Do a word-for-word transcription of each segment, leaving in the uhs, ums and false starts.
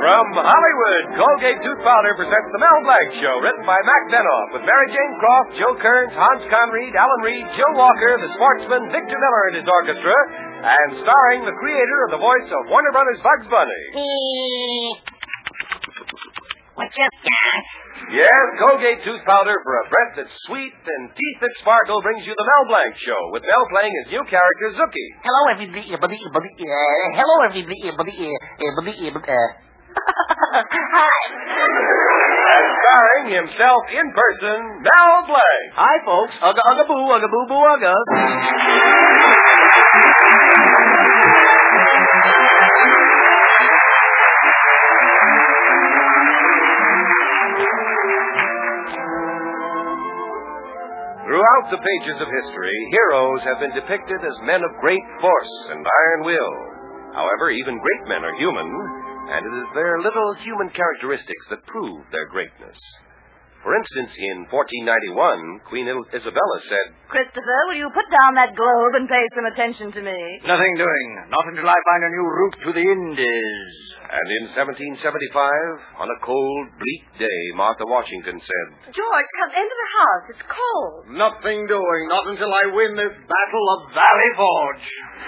From Hollywood, Colgate Tooth Powder presents The Mel Blanc Show, written by Mac Benoff, with Mary Jane Croft, Joe Kearns, Hans Conried, Alan Reed, Joe Walker, the sportsman Victor Miller and his orchestra, and starring the creator of the voice of Warner Brothers' Bugs Bunny. What's up, Doc? Yes, Colgate Tooth Powder for a breath that's sweet and teeth that sparkle brings you The Mel Blanc Show, with Mel playing his new character, Zookie. Hello, everybody. Uh, hello, everybody. Uh, uh, Hi. And starring himself in person, Mel Blanc. Hi, folks. Ugga, ugga, boo, ugga, boo, boo, ugga. Throughout the pages of history, heroes have been depicted as men of great force and iron will. However, even great men are human, and it is their little human characteristics that prove their greatness. For instance, in fourteen ninety-one, Queen Isabella said, Christopher, will you put down that globe and pay some attention to me? Nothing doing. Not until I find a new route to the Indies. And in seventeen seventy-five, on a cold, bleak day, Martha Washington said, George, come into the house. It's cold. Nothing doing. Not until I win this battle of Valley Forge.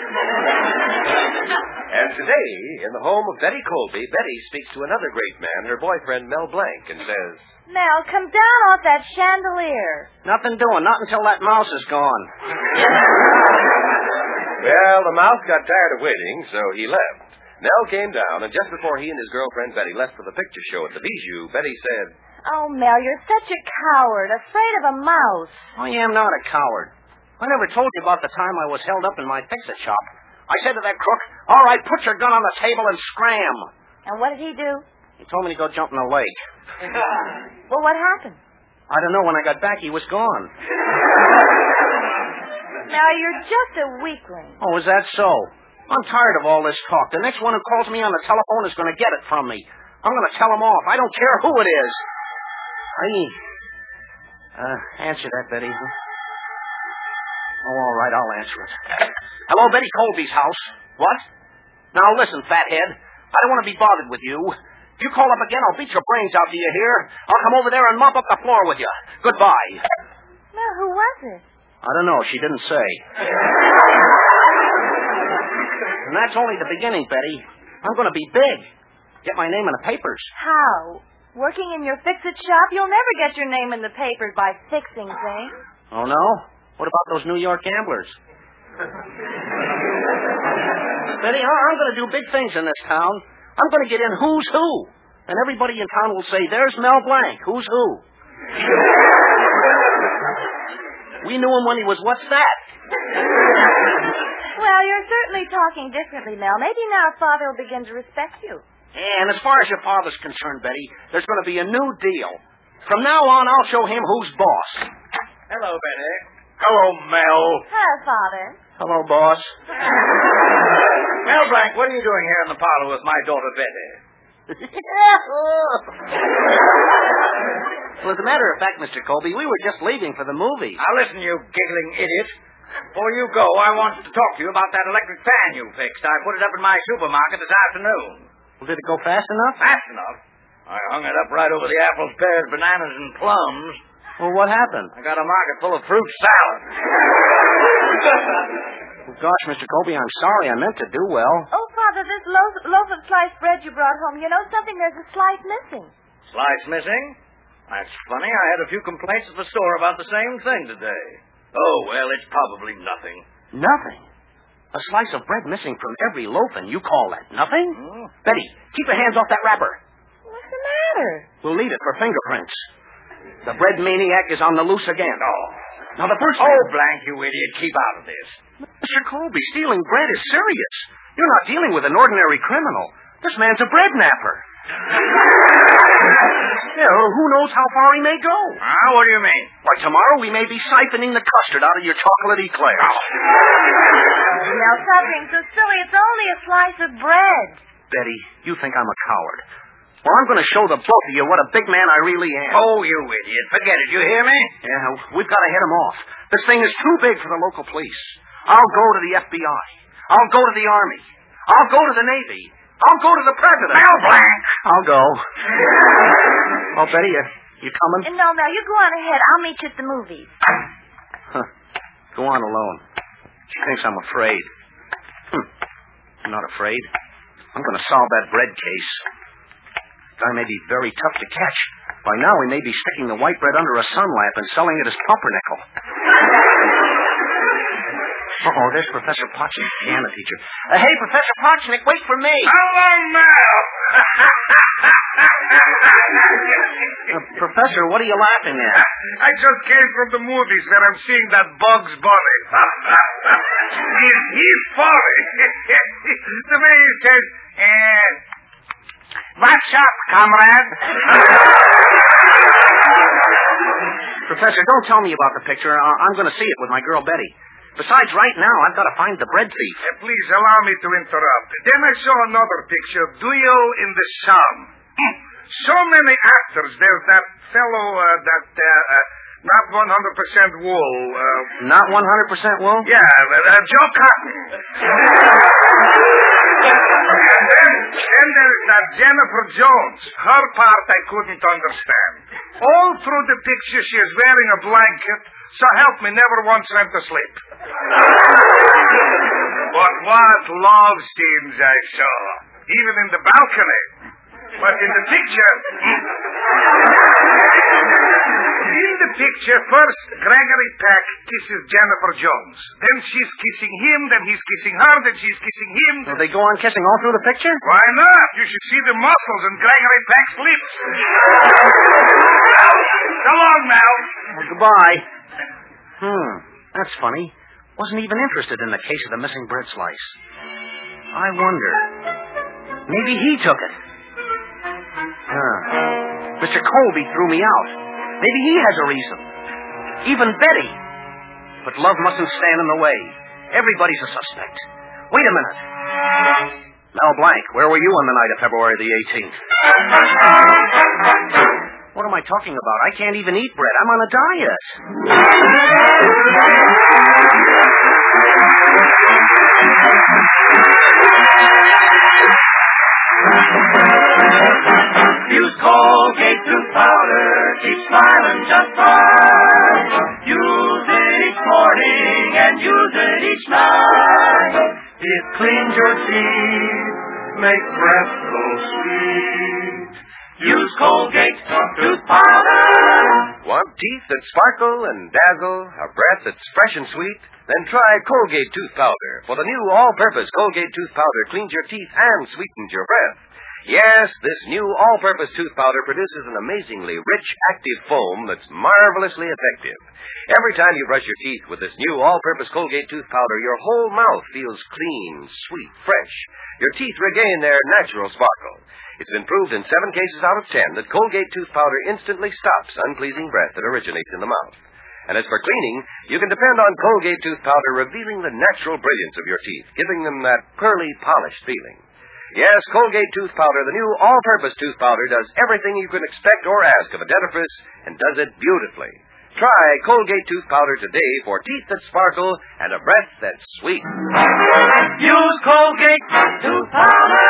And today, in the home of Betty Colby, Betty speaks to another great man, her boyfriend, Mel Blanc, and says, Mel, come down off that chandelier. Nothing doing. Not until that mouse is gone. Well, the mouse got tired of waiting, so he left. Mel came down, and just before he and his girlfriend Betty left for the picture show at the Bijou, Betty said, Oh, Mel, you're such a coward, afraid of a mouse. I am not a coward. I never told you about the time I was held up in my fix-it shop. I said to that crook, all right, put your gun on the table and scram. And what did he do? He told me to go jump in the lake. Well, what happened? I don't know. When I got back, he was gone. Now, you're just a weakling. Oh, is that so? I'm tired of all this talk. The next one who calls me on the telephone is going to get it from me. I'm going to tell him off. I don't care who it is. Hey. Uh, answer that, Betty. Oh, all right, I'll answer it. Hello, Betty Colby's house. What? Now, listen, fathead. I don't want to be bothered with you. If you call up again, I'll beat your brains out. Do you hear? I'll come over there and mop up the floor with you. Goodbye. Now, who was it? I don't know. She didn't say. And that's only the beginning, Betty. I'm going to be big. Get my name in the papers. How? Working in your fix-it shop? You'll never get your name in the papers by fixing things. Oh, no? What about those New York gamblers? Betty, I'm going to do big things in this town. I'm going to get in who's who. And everybody in town will say, there's Mel Blanc, who's who. We knew him when he was, what's that? Well, you're certainly talking differently, Mel. Maybe now Father will begin to respect you. And as far as your father's concerned, Betty, there's going to be a new deal. From now on, I'll show him who's boss. Hello, Betty. Hello, Mel. Hello, Father. Hello, boss. Mel Blanc, what are you doing here in the parlor with my daughter, Betty? Well, as a matter of fact, Mister Colby, we were just leaving for the movies. Now, listen, you giggling idiot. Before you go, I wanted to talk to you about that electric fan you fixed. I put it up in my supermarket this afternoon. Well, did it go fast enough? Fast enough? I hung it up right over the apples, pears, bananas, and plums. Well, what happened? I got a market full of fruit salad. Well, gosh, Mister Colby, I'm sorry. I meant to do well. Oh, Father, this loaf, loaf of sliced bread you brought home, you know something? There's a slice missing. Slice missing? That's funny. I had a few complaints at the store about the same thing today. Oh, well, it's probably nothing. Nothing? A slice of bread missing from every loaf, and you call that nothing? Hmm? Betty, keep your hands off that wrapper. What's the matter? We'll need it for fingerprints. The bread maniac is on the loose again. Oh. Now, the first... Oh, Blank, you idiot. Keep out of this. Mister Colby, stealing bread is serious. You're not dealing with an ordinary criminal. This man's a bread napper. Yeah, well, who knows how far he may go? Ah, what do you mean? Why, tomorrow we may be siphoning the custard out of your chocolate eclairs. Oh, now, stop being so silly. It's only a slice of bread. Betty, you think I'm a coward. Well, I'm going to show the both of you what a big man I really am. Oh, you idiot. Forget it. You hear me? Yeah, we've got to head him off. This thing is too big for the local police. I'll go to the F B I. I'll go to the Army. I'll go to the Navy. I'll go to the president. Mel Blanc! I'll go. Oh, Betty, you, you coming? No, no, you go on ahead. I'll meet you at the movies. Huh. Go on alone. She thinks I'm afraid. Hm. I'm not afraid. I'm going to solve that bread case. Guy may be very tough to catch. By now, he may be sticking the white bread under a sun lamp and selling it as pumpernickel. Uh-oh, there's Professor Potchnick, piano teacher. Uh, hey, Professor Potchnick, wait for me. Hello, Mel! Uh, Professor, what are you laughing at? I just came from the movies where I'm seeing that Bugs Bunny. Is he funny? The way he says, eh, what's up, comrade? Professor, don't tell me about the picture. Uh, I'm going to see it with my girl Betty. Besides, right now, I've got to find the bread thief. Uh, please allow me to interrupt. Then I saw another picture, Duel in the Sun. So many actors. There's that fellow, uh, that, uh, uh, not one hundred percent wool. Uh, Not one hundred percent wool? yeah, uh, uh, Joe Cotton. And then, then there's that Jennifer Jones. Her part I couldn't understand. All through the picture, she is wearing a blanket. So help me, never once went to sleep. But what love scenes I saw. Even in the balcony. But in the picture... In the picture, first, Gregory Peck kisses Jennifer Jones. Then she's kissing him, then he's kissing her, then she's kissing him. So they go on kissing all through the picture? Why not? You should see the muscles in Gregory Peck's lips. So long, Mel. Well, goodbye. Hmm, that's funny. Wasn't even interested in the case of the missing bread slice. I wonder. Maybe he took it. Huh. Mister Colby threw me out. Maybe he has a reason. Even Betty. But love mustn't stand in the way. Everybody's a suspect. Wait a minute. Mel Blanc, where were you on the night of February the eighteenth? What am I talking about? I can't even eat bread. I'm on a diet. Use Colgate tooth powder, keep smiling just fine. Use it each morning and use it each night. It cleans your teeth, makes breath so sweet. Use Colgate tooth powder. Want teeth that sparkle and dazzle, a breath that's fresh and sweet? Then try Colgate Tooth Powder. For the new all-purpose Colgate Tooth Powder cleans your teeth and sweetens your breath. Yes, this new all-purpose tooth powder produces an amazingly rich, active foam that's marvelously effective. Every time you brush your teeth with this new all-purpose Colgate tooth powder, your whole mouth feels clean, sweet, fresh. Your teeth regain their natural sparkle. It's been proved in seven cases out of ten that Colgate tooth powder instantly stops unpleasing breath that originates in the mouth. And as for cleaning, you can depend on Colgate tooth powder revealing the natural brilliance of your teeth, giving them that pearly, polished feeling. Yes, Colgate tooth powder, the new all-purpose tooth powder, does everything you can expect or ask of a dentifrice and does it beautifully. Try Colgate tooth powder today for teeth that sparkle and a breath that's sweet. Use Colgate tooth powder.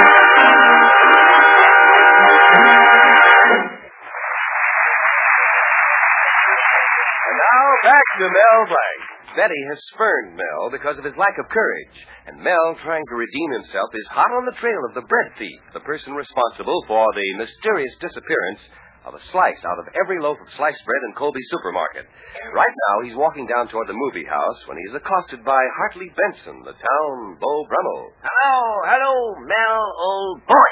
And now back to Mel Blanc. Betty has spurned Mel because of his lack of courage, and Mel, trying to redeem himself, is hot on the trail of the bread thief, the person responsible for the mysterious disappearance of a slice out of every loaf of sliced bread in Colby's supermarket. Right now, he's walking down toward the movie house when he is accosted by Hartley Benson, the town Beau Brummel. Hello, hello, Mel, old boy.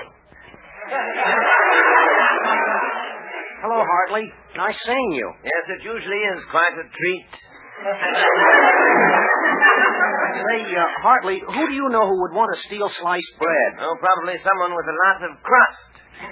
Hello, Hartley. Nice seeing you. Yes, it usually is quite a treat. Say, uh, Hartley, who do you know who would want to steal sliced bread? Oh, probably someone with a lot of crust.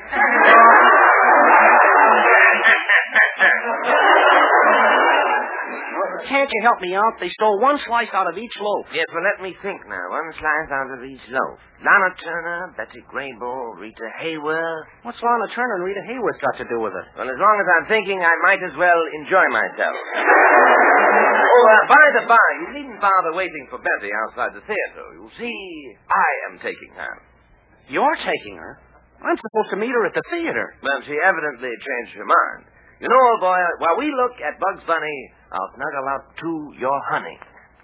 Can't you help me out? They stole one slice out of each loaf. Yes, well, let me think now. One slice out of each loaf. Lana Turner, Betty Grable, Rita Hayworth. What's Lana Turner and Rita Hayworth got to do with it? Well, as long as I'm thinking, I might as well enjoy myself. Oh, uh, by the by, you needn't bother waiting for Betty outside the theater. You see, I am taking her. You're taking her? I'm supposed to meet her at the theater. Well, she evidently changed her mind. You know, old boy, while we look at Bugs Bunny, I'll snuggle up to your honey.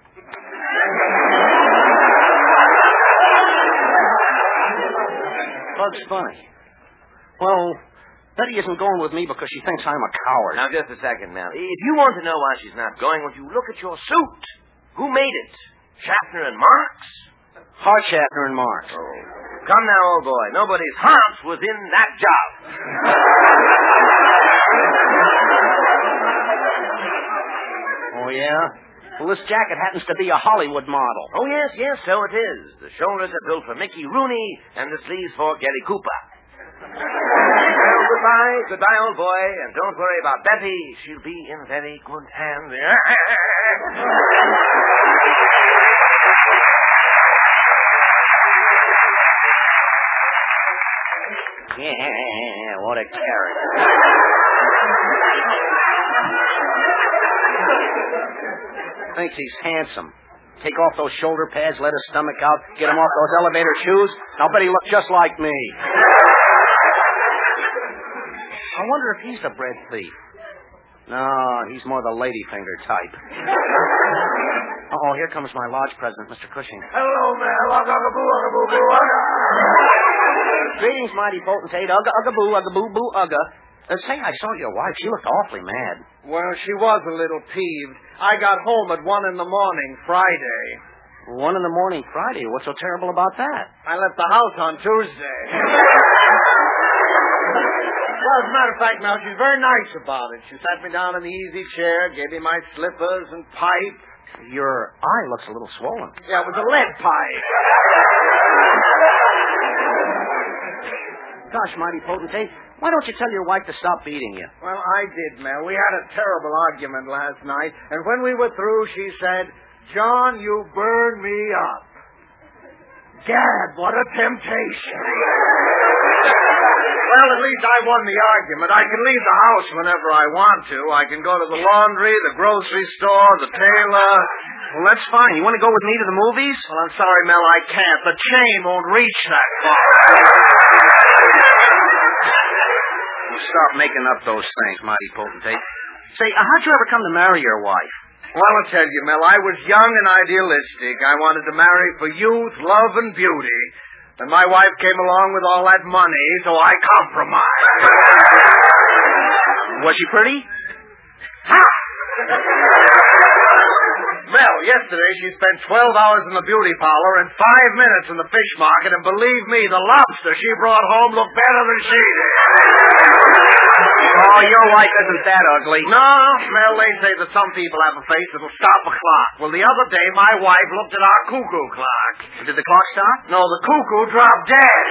Bugs Bunny. Well, Betty isn't going with me because she thinks I'm a coward. Now, just a second, Mel. If you want to know why she's not going with you, look at your suit. Who made it? Schaffner and Marx? Hart Schaffner and Marx. Oh. Come now, old boy. Nobody's heart was in that job. Oh, yeah? Well, this jacket happens to be a Hollywood model. Oh, yes, yes, so it is. The shoulders are built for Mickey Rooney and the sleeves for Gary Cooper. Well, goodbye. Goodbye, old boy. And don't worry about Betty. She'll be in very good hands. Yeah, what a character. Thinks he's handsome. Take off those shoulder pads, let his stomach out, get him off those elevator shoes. I'll bet he looks just like me. I wonder if he's a bread thief. No, he's more the ladyfinger type. Uh-oh, here comes my lodge president, Mister Cushing. Hello, man. Ugga, ugga, boo, ugga, boo, boo, ugga. Greetings, mighty potentate. Ugga, ugga, boo, ugga, boo, boo, ugga. Uh, say, I saw your wife. She looked awfully mad. Well, she was a little peeved. I got home at one in the morning, Friday. One in the morning Friday? What's so terrible about that? I left the house on Tuesday. Well, as a matter of fact, now, she's very nice about it. She sat me down in the easy chair, gave me my slippers and pipe. Your eye looks a little swollen. Yeah, it was a lead pipe. Gosh, mighty potentate, why don't you tell your wife to stop beating you? Well, I did, Mel. We had a terrible argument last night, and when we were through, she said, John, you burn me up. Gad, what a temptation. Well, at least I won the argument. I can leave the house whenever I want to. I can go to the laundry, the grocery store, the tailor. Well, that's fine. You want to go with me to the movies? Well, I'm sorry, Mel, I can't. The chain won't reach that far. Well, stop making up those things, mighty potentate. Say, uh, how'd you ever come to marry your wife? Well, I'll tell you, Mel, I was young and idealistic. I wanted to marry for youth, love, and beauty. And my wife came along with all that money, so I compromised. Was she pretty? Ha! Mel, yesterday she spent twelve hours in the beauty parlor and five minutes in the fish market, and believe me, the lobster she brought home looked better than she did. Oh, your wife isn't that ugly. No, Mel, they say that some people have a face that'll stop a clock. Well, the other day, my wife looked at our cuckoo clock. Did the clock stop? No, the cuckoo dropped dead.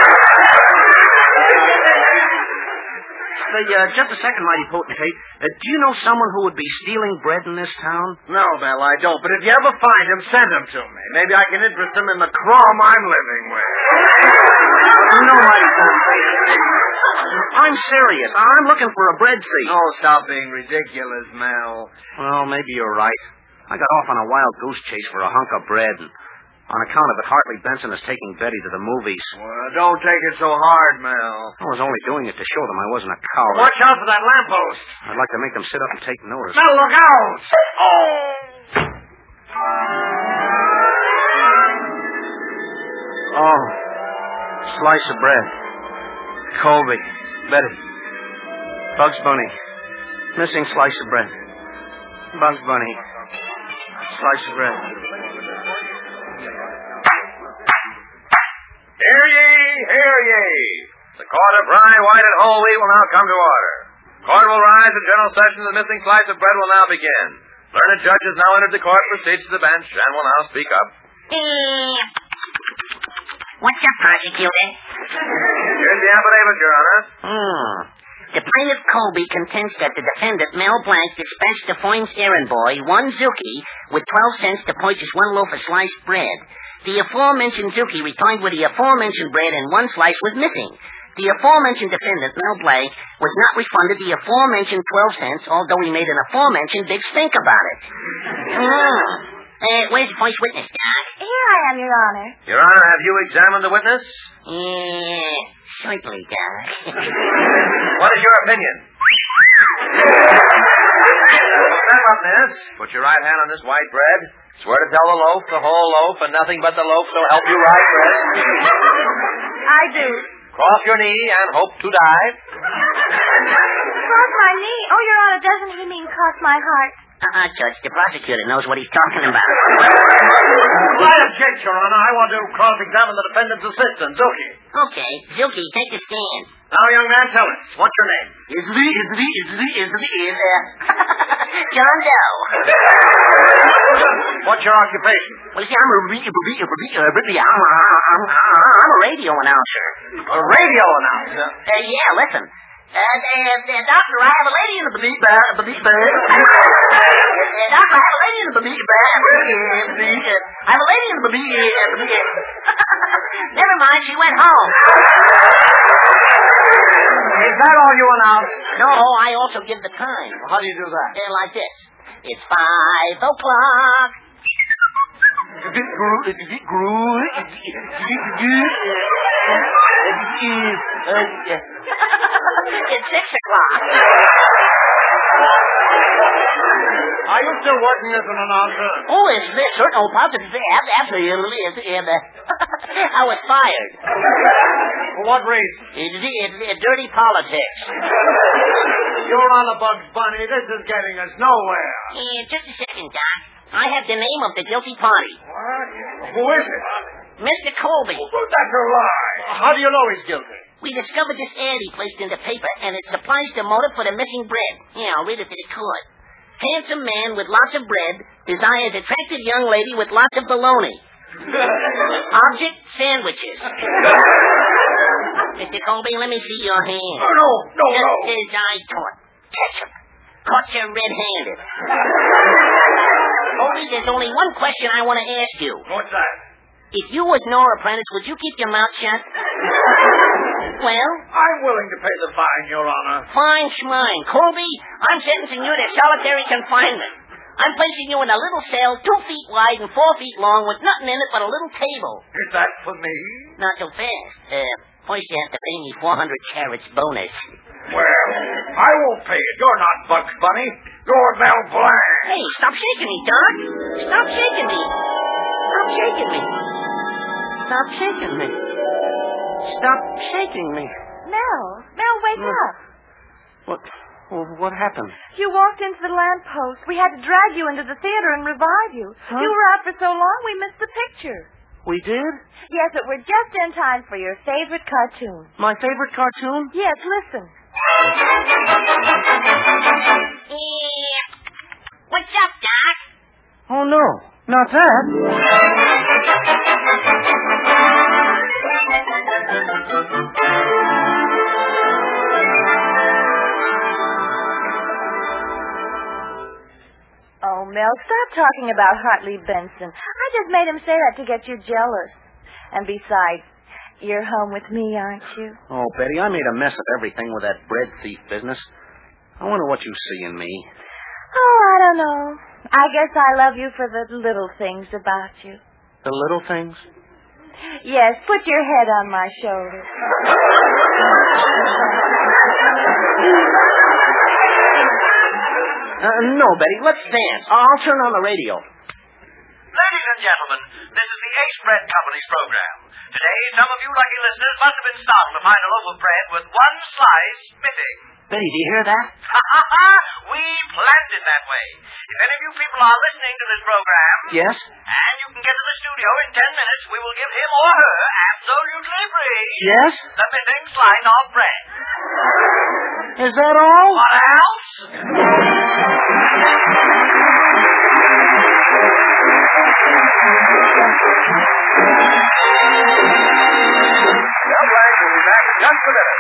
Say, uh, just a second, mighty potentate. Uh, do you know someone who would be stealing bread in this town? No, Mel, I don't. But if you ever find him, send him to me. Maybe I can interest him in the crumb I'm living with. No, mighty potentate. I'm serious. I'm looking for a bread thief. Oh, stop being ridiculous, Mel. Well, maybe you're right. I got off on a wild goose chase for a hunk of bread, and on account of it, Hartley Benson is taking Betty to the movies. Well, don't take it so hard, Mel. I was only doing it to show them I wasn't a coward. Watch out for that lamppost. I'd like to make them sit up and take notice. Mel, look out! Oh! Oh, slice of bread. Colby. Betty. Bugs Bunny. Missing slice of bread. Bugs Bunny. Slice of bread. Hear ye, hear ye. The court of rye, white, and whole wheat will now come to order. Court will rise and general session of the missing slice of bread will now begin. Learned judges now entered the court, proceeds to the bench, and will now speak up. What's up, prosecutor? Here's the affidavit, Your Honor. Hmm. The plaintiff Colby contends that the defendant, Mel Blanc, dispatched a Foynes errand boy, one Zuki, with twelve cents to purchase one loaf of sliced bread. The aforementioned Zuki returned with the aforementioned bread and one slice was missing. The aforementioned defendant, Mel Blanc, was not refunded the aforementioned twelve cents, although he made an aforementioned big stink about it. Hmm. Uh, where's the first witness, Doc? Here I am, Your Honor. Your Honor, have you examined the witness? Yeah, certainly, Doc. What is your opinion? Step up, miss. Put your right hand on this white bread. Swear to tell the loaf, the whole loaf, and nothing but the loaf, so help you right, bread. I do. Cross your knee and hope to die. Cross my knee? Oh, Your Honor, doesn't he mean cross my heart? Uh-uh, Judge. The prosecutor knows what he's talking about. I object, Your Honor. I want to cross-examine the defendant's assistant, Zuki. Okay, Zuki, take the stand. Now, young man, tell us. What's your name? Is the, is the, is the, is the, is uh, John Doe. What's your occupation? Well, see, I'm a, re- re- re- re- uh, re- I'm, a, I'm, I'm a radio announcer. A radio announcer? Uh, yeah, listen. Uh, uh, uh, doctor, I have a lady in the beneath bar. Beneath bar. Uh, doctor, I have a lady in the beneath bar. I have a lady in the beneath. Never mind, she went home. Is that all you announce? No, I also give the time. Well, how do you do that? Uh, like this. It's five o'clock. It's six o'clock. Are you still working as an announcer? Oh, it's this certain old positive. Absolutely. And, uh, I was fired. For what reason? It, it, it, dirty politics. You're on the Bugs Bunny. This is getting us nowhere. Uh, just a second, Doc. I have the name of the guilty party. What? Who is it? Mister Colby. Well, that's a lie. How do you know he's guilty? We discovered this ad he placed in the paper, and it supplies the motive for the missing bread. Yeah, I'll read it to the court. Handsome man with lots of bread desires attractive young lady with lots of bologna. Object, sandwiches. Mister Colby, let me see your hand. Oh, no, no, no. Just as I taught. Ketchup. Caught you red-handed. Colby, there's only one question I want to ask you. What's that? If you was Nora Prentice, would you keep your mouth shut? Well? I'm willing to pay the fine, Your Honor. Fine schmine. Colby, I'm sentencing you to solitary confinement. I'm placing you in a little cell two feet wide and four feet long with nothing in it but a little table. Is that for me? Not so fast. Uh, first you have to pay me four hundred carats bonus. Well, I won't pay it. You're not Bugs Bunny. You're Mel Blanc. Hey, stop shaking me, Doc. Stop shaking me. Stop shaking me. Stop shaking me. Stop shaking me. Mel, Mel, wake Hmm. up. What? Well, what happened? You walked into the lamppost. We had to drag you into the theater and revive you. Huh? You were out for so long, we missed the picture. We did? Yes, but we're just in time for your favorite cartoon. My favorite cartoon? Yes, listen. Yeah. What's up, Doc? Oh, no. Not that. Oh, Mel, stop talking about Hartley Benson. I just made him say that to get you jealous. And besides, you're home with me, aren't you? Oh, Betty, I made a mess of everything with that bread thief business. I wonder what you see in me. Oh, I don't know. I guess I love you for the little things about you. The little things? Yes, put your head on my shoulder. Uh, no, Betty, let's dance. I'll turn on the radio. Ladies and gentlemen, this is the Ace Bread Company's program. Today, some of you lucky listeners must have been startled to find a loaf of bread with one slice missing. Betty, do you hear that? Ha ha ha! We planned it that way. If any of you people are listening to this program, Yes? and you can get to the studio in ten minutes, we will give him or her absolutely free Yes? the missing slice of bread. Is that all? What else? Just a minute.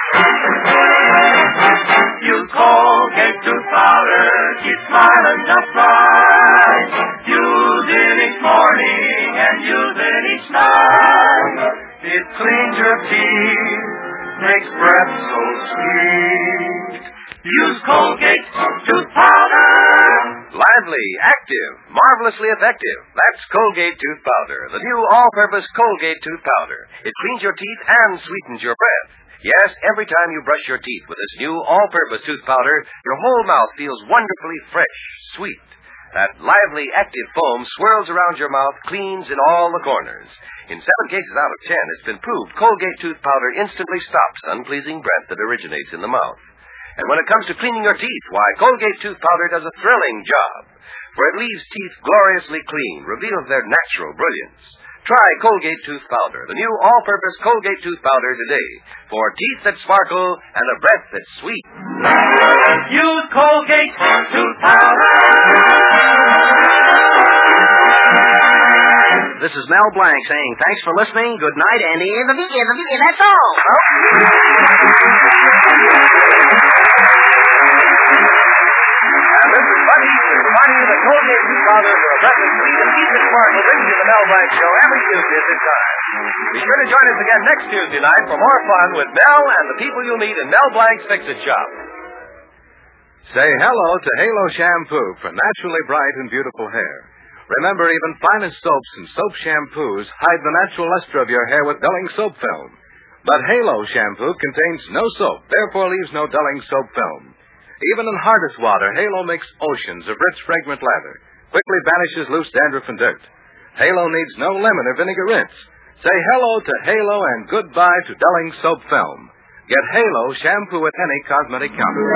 Use Colgate tooth powder, keep smiling just right. Use it each morning and use it each night. It cleans your teeth, makes breath so sweet. Use Colgate tooth powder, lively, active, marvelously effective. That's Colgate Tooth Powder, the new all-purpose Colgate Tooth Powder. It cleans your teeth and sweetens your breath. Yes, every time you brush your teeth with this new all-purpose tooth powder, your whole mouth feels wonderfully fresh, sweet. That lively, active foam swirls around your mouth, cleans in all the corners. In seven cases out of ten, it's been proved Colgate Tooth Powder instantly stops unpleasing breath that originates in the mouth. And when it comes to cleaning your teeth, why, Colgate Tooth Powder does a thrilling job. For it leaves teeth gloriously clean, reveals their natural brilliance. Try Colgate Tooth Powder, the new all-purpose Colgate Tooth Powder today, for teeth that sparkle and a breath that's sweet. Use Colgate Tooth Powder. This is Mel Blanc saying thanks for listening, good night, and in the V, in the V, that's all. And this is Buddy, Buddy, the Colgate Tooth Powder for a breath of sweet and teeth that sparkle, brings you the Mel Blanc Show every Tuesday at this time. Be sure to join us again next Tuesday night for more fun with Mel and the people you'll meet in Mel Blanc's Fix-It Shop. Say hello to Halo Shampoo for naturally bright and beautiful hair. Remember, even finest soaps and soap shampoos hide the natural luster of your hair with dulling soap film. But Halo Shampoo contains no soap, therefore leaves no dulling soap film. Even in hardest water, Halo makes oceans of rich, fragrant lather, quickly banishes loose dandruff and dirt. Halo needs no lemon or vinegar rinse. Say hello to Halo and goodbye to dulling soap film. Get Halo Shampoo at any cosmetic counter.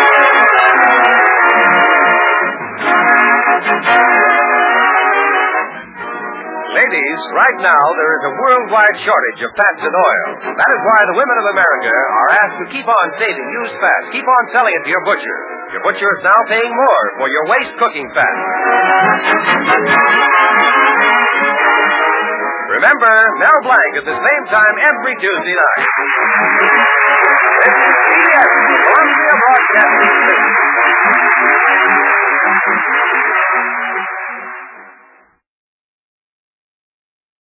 Ladies, right now there is a worldwide shortage of fats and oils. That is why the women of America are asked to keep on saving used fats. Keep on selling it to your butcher. Your butcher is now paying more for your waste cooking fat. Remember, Mel Blanc at the same time every Tuesday night. This is C B S, Columbia Broadcasting System.